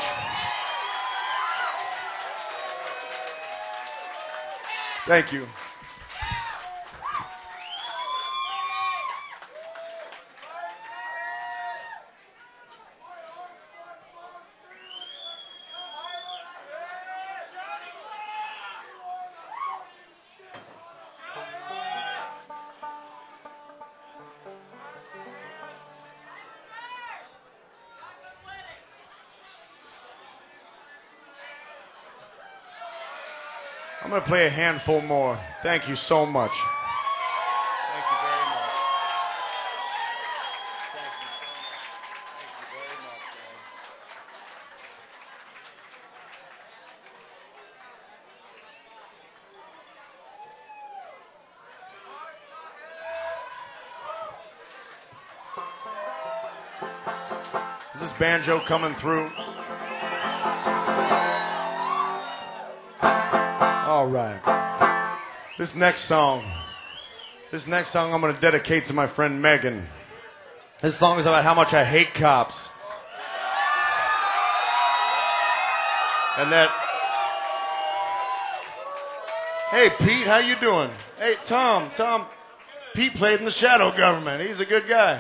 Thank you. I'm going to play a handful more. Thank you so much. Thank you very much. Thank you so much. Thank you very much, man. Is this banjo coming through? All right. This next song, this next song I'm going to dedicate to my friend Megan. This song is about how much I hate cops. And that... Hey, Pete, how you doing? Hey, Tom, Tom, Pete played in the shadow government. He's a good guy.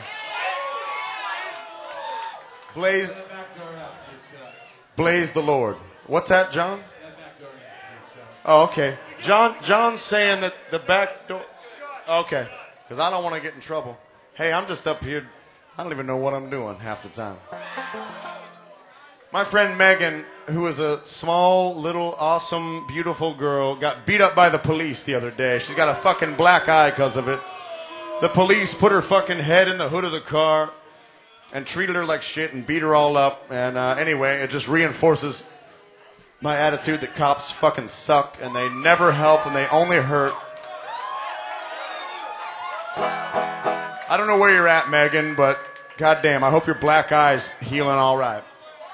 Blaze... Blaze the Lord. What's that, John? Oh, okay. John, John's saying that the back door... Okay. Because I don't want to get in trouble. Hey, I'm just up here. I don't even know what I'm doing half the time. My friend Megan, who is a small, little, awesome, beautiful girl, got beat up by the police the other day. She's got a fucking black eye because of it. The police put her fucking head in the hood of the car and treated her like shit and beat her all up. And uh, anyway, it just reinforces my attitude that cops fucking suck and they never help and they only hurt. I don't know where you're at, Megan, but goddamn, I hope your black eye's healing all right.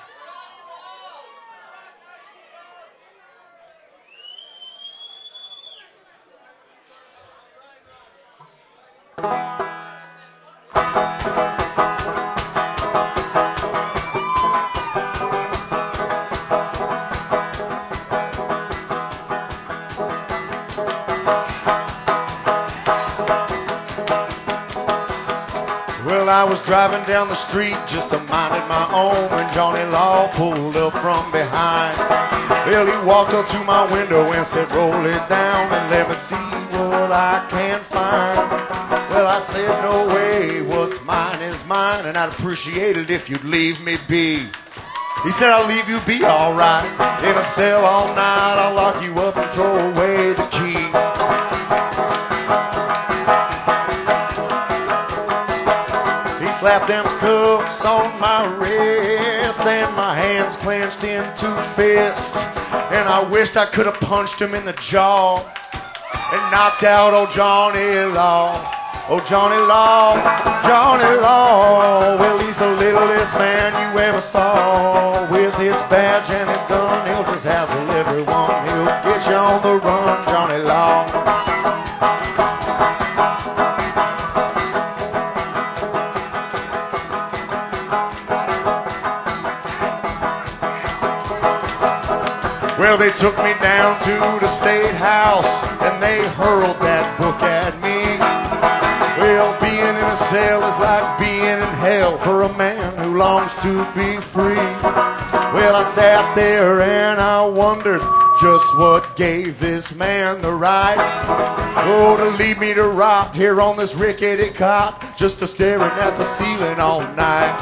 I was driving down the street just a minding my own when Johnny Law pulled up from behind. Well, he walked up to my window and said, roll it down and let me see what I can find. Well, I said, no way, what's mine is mine, and I'd appreciate it if you'd leave me be. He said, I'll leave you be all right. In a cell all night, I'll lock you up and throw away the key. He slapped them cuffs on my wrist and my hands clenched into fists. And I wished I could have punched him in the jaw and knocked out old Johnny Law. Oh, Johnny Law, Johnny Law. Well, he's the littlest man you ever saw. With his badge and his gun, he'll just hassle everyone. He'll get you on the run, Johnny Law. Well, they took me down to the State House and they hurled that book at me. Well, being in a cell is like being in hell for a man who longs to be free. Well, I sat there and I wondered just what gave this man the right, oh, to leave me to rot here on this rickety cot, just to staring at the ceiling all night.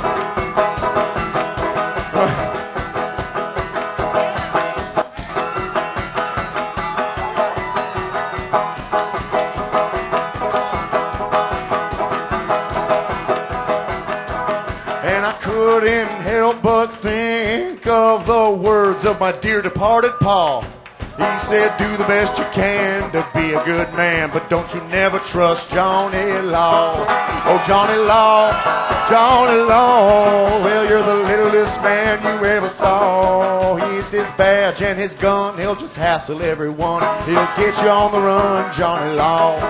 Couldn't help but think of the words of my dear departed pa. He said, do the best you can to be a good man, but don't you never trust Johnny Law. Oh, Johnny Law, Johnny Law. Well, you're the littlest man you ever saw. He's his badge and his gun, he'll just hassle everyone. He'll get you on the run, Johnny Law.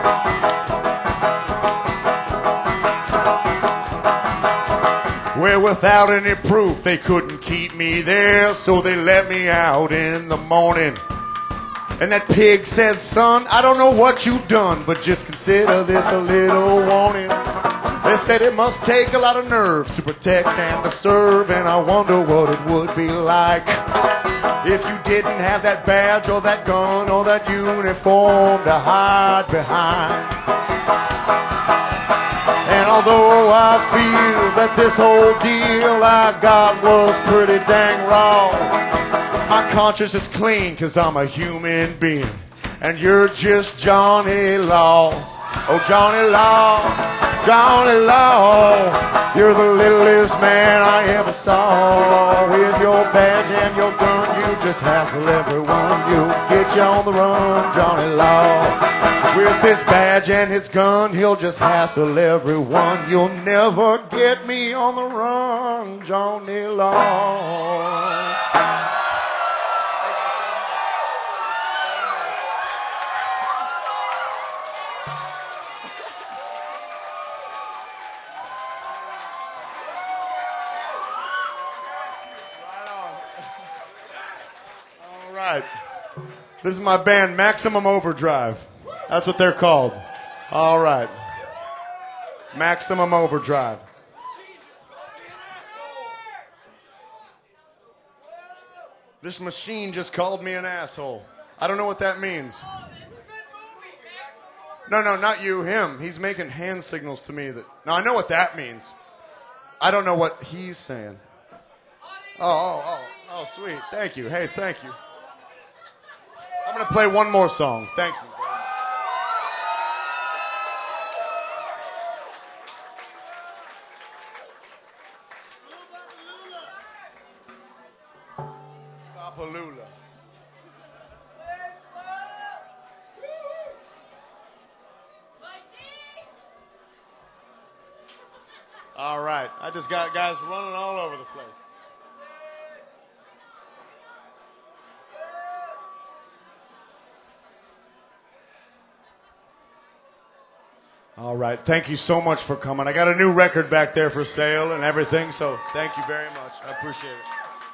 Well, without any proof, they couldn't keep me there, so they let me out in the morning. And that pig said, son, I don't know what you've done, but just consider this a little warning. They said it must take a lot of nerve to protect and to serve, and I wonder what it would be like if you didn't have that badge or that gun or that uniform to hide behind. And although I feel that this whole deal I got was pretty dang raw, my conscience is clean cause I'm a human being and you're just Johnny Law. Oh, Johnny Law, Johnny Law, you're the littlest man I ever saw. With your badge and your gun, you just hassle everyone. You'll get you on the run, Johnny Law. With his badge and his gun, he'll just hassle everyone. You'll never get me on the run, Johnny Law. All right. This is my band, Maximum Overdrive. That's what they're called. All right. Maximum Overdrive. This machine just called me an asshole. I don't know what that means. No, no, not you, him. He's making hand signals to me that... No, I know what that means. I don't know what he's saying. Oh, oh, oh, oh, sweet. Thank you. Hey, thank you. I'm going to play one more song. Thank you. Papalula. All right. I just got guys running all over the place. All right. Thank you so much for coming. I got a new record back there for sale and everything, so thank you very much. I appreciate it.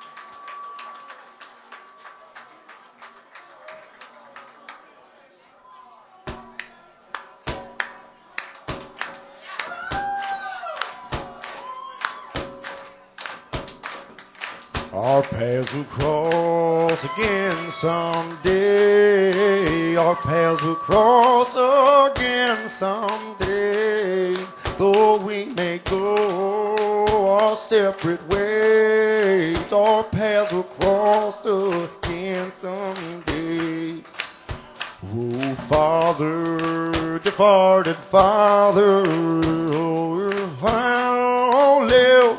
Our paths will cross again someday. Our paths will cross again someday. Though we may go our separate ways, our paths will cross again someday. Oh, Father, departed Father, oh, how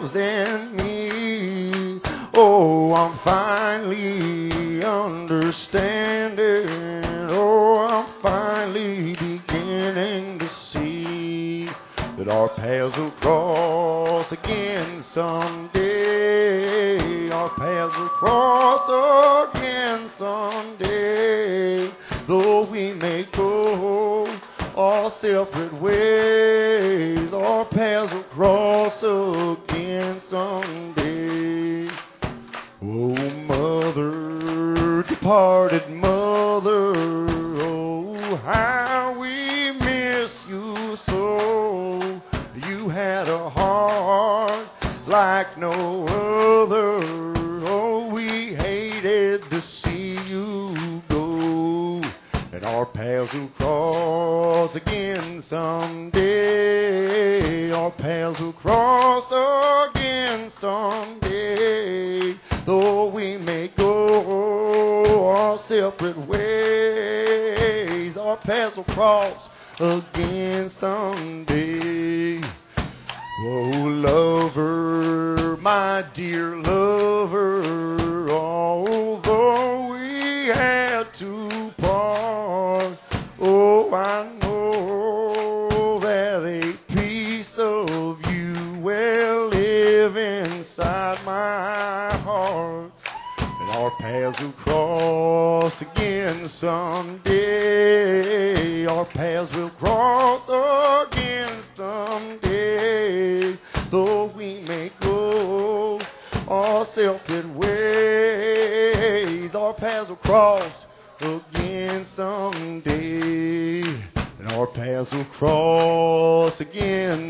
loves in me. Oh, I'm finally understanding. Oh, I'm finally beginning to see that our paths will cross again someday. Our paths will cross again someday. Though we may go our separate ways, our paths will cross again someday. Oh, mother, departed mother, oh, how we miss you so. You had a heart like no other. Oh, we hated to see you go. And our paths will cross again someday. Our paths will cross again someday. Though we may go our separate ways, our paths will cross again someday. Oh, lover, my dear lover, although we had to part, oh, I know that a piece of you will live inside my heart. And our paths will cross again someday. Our paths will cross again someday. Though we may go our separate ways, our paths will cross again someday. And our paths will cross again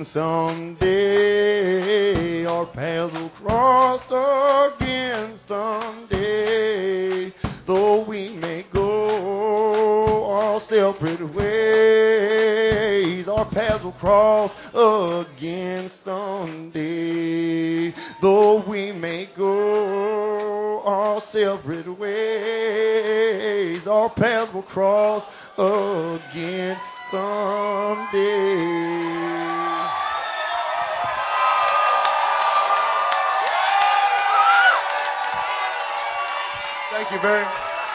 someday. Our paths will cross again someday. Though we may go our separate ways, our paths will cross again someday. Though we may go our separate ways, our paths will cross again someday. Thank you very much.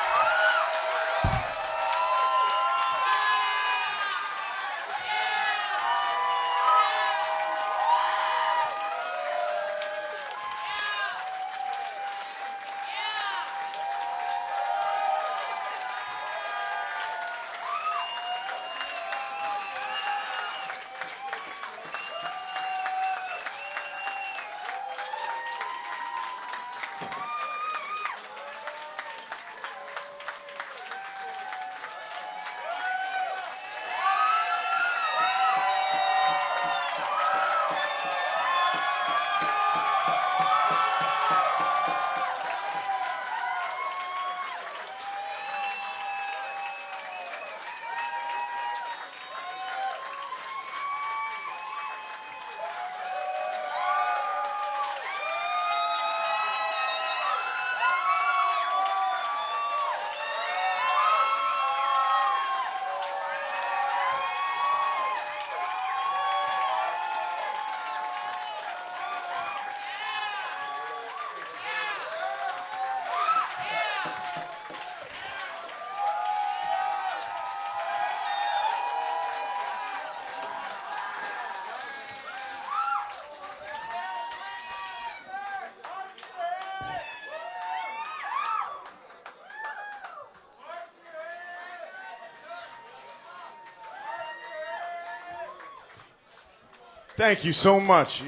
Thank you so much.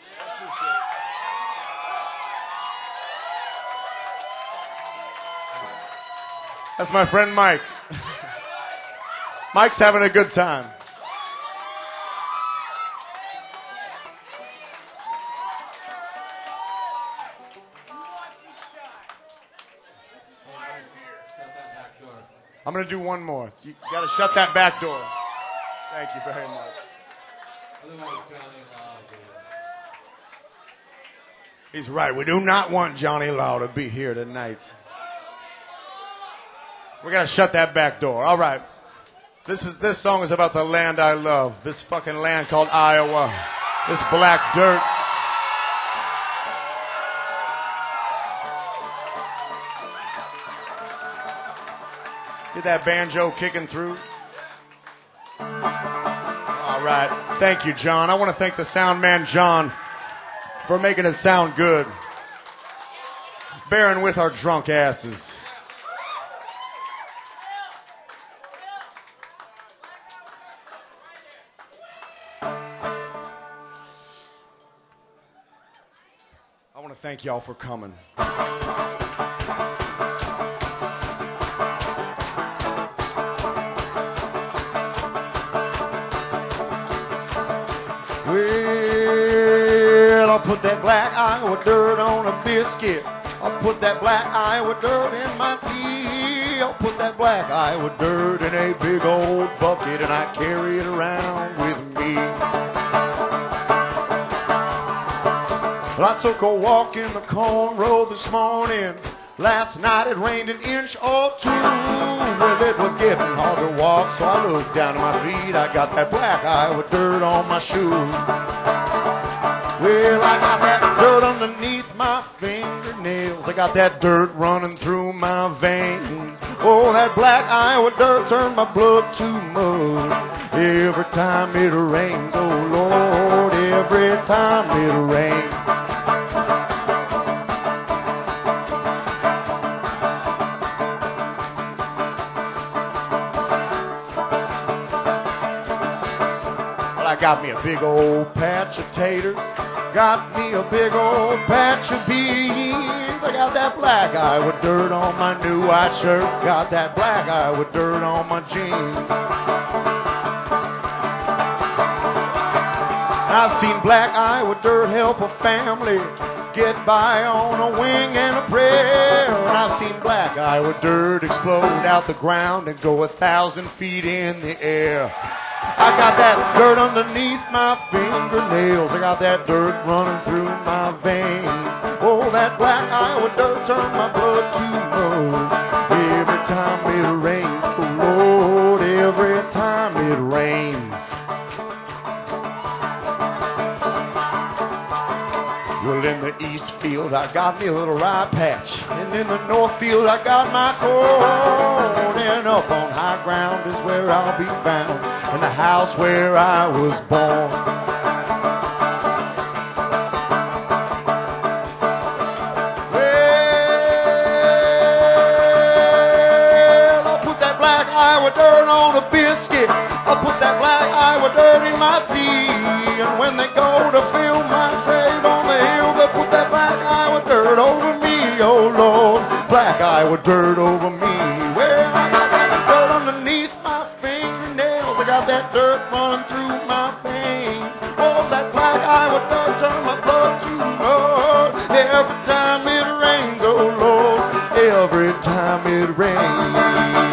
That's my friend Mike. Mike's having a good time. I'm going to do one more. You got to shut that back door. Thank you very much. He's right. We do not want Johnny Law to be here tonight. We got to shut that back door. All right. This is this song is about the land I love. This fucking land called Iowa. This black dirt. Get that banjo kicking through. All right. Thank you, John. I want to thank the sound man, John, for making it sound good. Bearing with our drunk asses. I want to thank y'all for coming. Well, I'll put that black Iowa dirt on a biscuit. I'll put that black Iowa dirt in my tea. I'll put that black Iowa dirt in a big old bucket and I carry it around with me. Well, I took a walk in the Corn Road this morning. Last night it rained an inch or two. Well, it was getting hard to walk, so I looked down at my feet. I got that black Iowa dirt on my shoe. Well, I got that dirt underneath my fingernails. I got that dirt running through my veins. Oh, that black Iowa dirt turned my blood to mud. Every time it rains, oh Lord, every time it rains. Got me a big old patch of taters. Got me a big old patch of beans. I got that black Iowa dirt on my new white shirt. Got that black Iowa dirt on my jeans. I've seen black Iowa dirt help a family get by on a wing and a prayer. And I've seen black Iowa dirt explode out the ground and go a thousand feet in the air. I got that dirt underneath my fingernails. I got that dirt running through my veins. Oh, that black Iowa dirt turned my blood to mud. Every time it rains, oh Lord, every time it rains. Well, in the east field, I got me a little rye patch. And in the north field, I got my corn. And up on high ground is where I'll be found, in the house where I was born. Well, I'll put that black Iowa dirt on a biscuit. I'll put that black Iowa dirt in my tea. And when they go to fill my grave on the hill, they'll put that black Iowa dirt over me. Oh Lord, black Iowa dirt over me. Well, I got that dirt underneath my fingernails. I got that dirt running through my veins. Oh, that black Iowa dirt turned my blood to mud. Every time it rains, oh Lord, every time it rains.